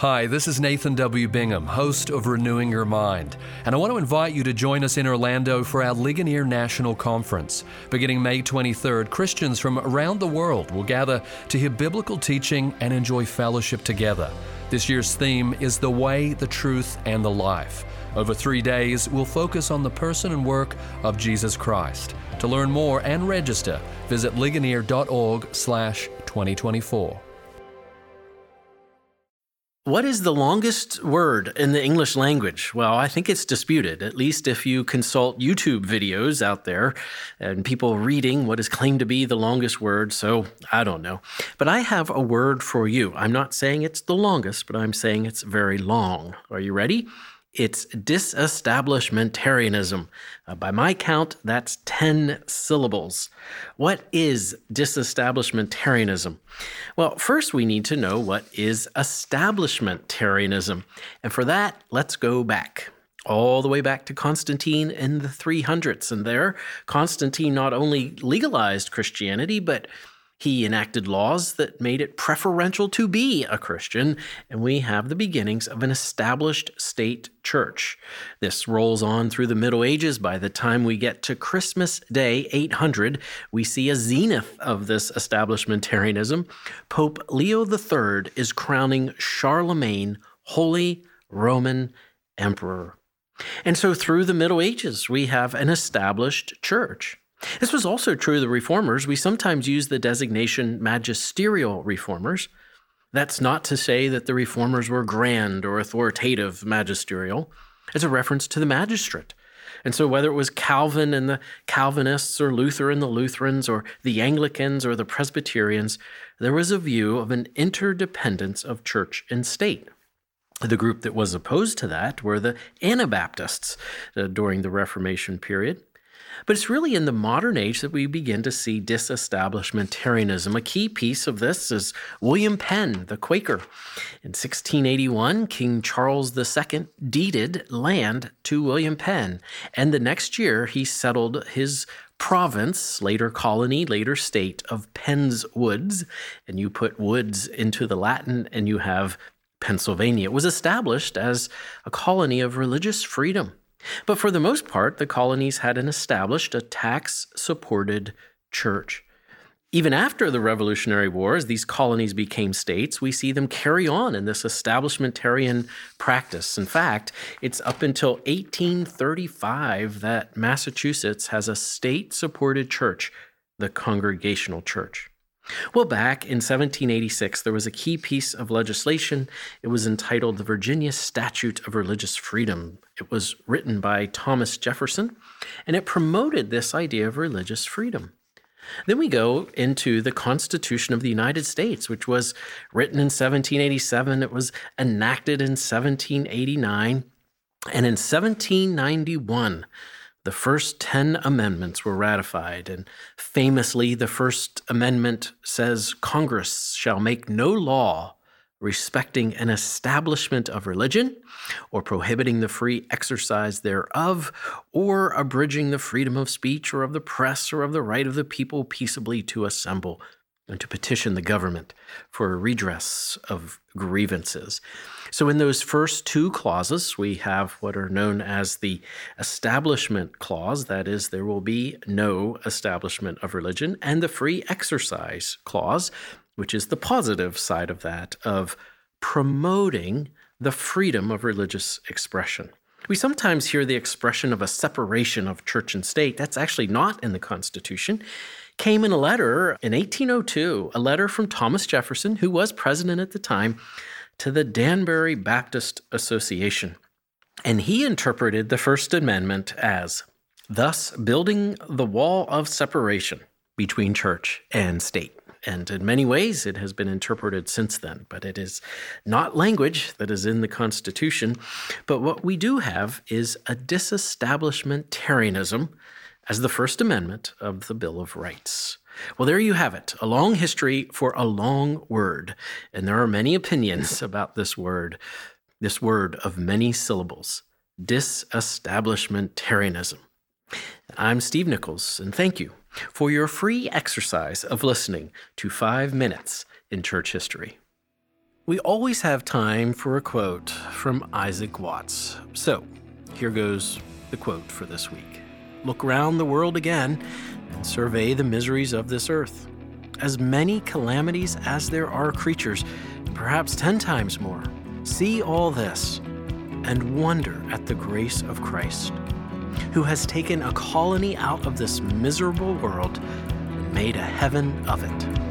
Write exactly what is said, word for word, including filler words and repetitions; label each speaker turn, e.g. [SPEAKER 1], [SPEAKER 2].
[SPEAKER 1] Hi, this is Nathan W. Bingham, host of Renewing Your Mind, and I want to invite you to join us in Orlando for our Ligonier National Conference. Beginning May twenty-third, Christians from around the world will gather to hear biblical teaching and enjoy fellowship together. This year's theme is The Way, the Truth, and the Life. Over three days, we'll focus on the person and work of Jesus Christ. To learn more and register, visit ligonier.org slash 2024.
[SPEAKER 2] What is the longest word in the English language? Well, I think it's disputed, at least if you consult YouTube videos out there and people reading what is claimed to be the longest word, so I don't know. But I have a word for you. I'm not saying it's the longest, but I'm saying it's very long. Are you ready? It's disestablishmentarianism. Uh, by my count, that's ten syllables. What is disestablishmentarianism? Well, first we need to know what is establishmentarianism. And for that, let's go back. All the way back to Constantine in the three hundreds. And there, Constantine not only legalized Christianity, but he enacted laws that made it preferential to be a Christian, and we have the beginnings of an established state church. This rolls on through the Middle Ages. By the time we get to Christmas Day, eight hundred, we see a zenith of this establishmentarianism. Pope Leo the Third is crowning Charlemagne Holy Roman Emperor. And so through the Middle Ages, we have an established church. This was also true of the reformers. We sometimes use the designation magisterial reformers. That's not to say that the reformers were grand or authoritative magisterial. It's a reference to the magistrate. And so whether it was Calvin and the Calvinists or Luther and the Lutherans or the Anglicans or the Presbyterians, there was a view of an interdependence of church and state. The group that was opposed to that were the Anabaptists uh, during the Reformation period. But it's really in the modern age that we begin to see disestablishmentarianism. A key piece of this is William Penn, the Quaker. In sixteen eighty-one, King Charles the Second deeded land to William Penn, and the next year he settled his province, later colony, later state, of Penn's Woods, and you put woods into the Latin and you have Pennsylvania. It was established as a colony of religious freedom. But for the most part, the colonies had an established, a tax-supported church. Even after the Revolutionary War, as these colonies became states, we see them carry on in this establishmentarian practice. In fact, it's up until eighteen thirty-five that Massachusetts has a state-supported church, the Congregational Church. Well, back in seventeen eighty-six, there was a key piece of legislation. It was entitled the Virginia Statute of Religious Freedom. It was written by Thomas Jefferson, and it promoted this idea of religious freedom. Then we go into the Constitution of the United States, which was written in seventeen eighty-seven. It was enacted in seventeen eighty-nine, and in seventeen ninety-one, the first ten amendments were ratified, and famously, the First Amendment says, Congress shall make no law respecting an establishment of religion, or prohibiting the free exercise thereof, or abridging the freedom of speech or of the press or of the right of the people peaceably to assemble and to petition the government for a redress of grievances. So in those first two clauses, we have what are known as the Establishment Clause, that is, there will be no establishment of religion, and the Free Exercise Clause, which is the positive side of that, of promoting the freedom of religious expression. We sometimes hear the expression of a separation of church and state. That's actually not in the Constitution. Came in a letter in eighteen oh two, a letter from Thomas Jefferson, who was president at the time, to the Danbury Baptist Association. And he interpreted the First Amendment as, thus building the wall of separation between church and state. And in many ways, it has been interpreted since then, but it is not language that is in the Constitution. But what we do have is a disestablishmentarianism as the First Amendment of the Bill of Rights. Well, there you have it, a long history for a long word. And there are many opinions about this word, this word of many syllables, disestablishmentarianism. I'm Steve Nichols, and thank you for your free exercise of listening to Five Minutes in Church History. We always have time for a quote from Isaac Watts. So, here goes the quote for this week. Look round the world again and survey the miseries of this earth. As many calamities as there are creatures, perhaps ten times more. See all this and wonder at the grace of Christ, who has taken a colony out of this miserable world and made a heaven of it.